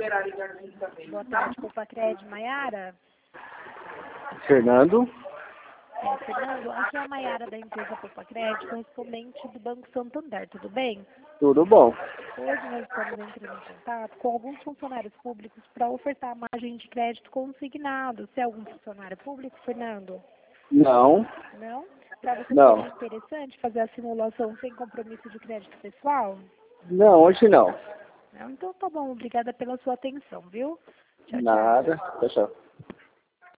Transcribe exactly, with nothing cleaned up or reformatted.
Boa tarde, Popacred, Maiara. Fernando. É, Fernando, aqui é a Maiara da empresa Popacred, correspondente do Banco Santander, tudo bem? Tudo bom. Hoje nós estamos entrando em contato com alguns funcionários públicos para ofertar margem de crédito consignado. Você é algum funcionário público, Fernando? Não. Não? Para você Não. seria interessante fazer a simulação sem compromisso de crédito pessoal? Não, hoje não. Não? Então tá bom, obrigada pela sua atenção, viu? Tchau, tchau. Nada. Tchau, tchau.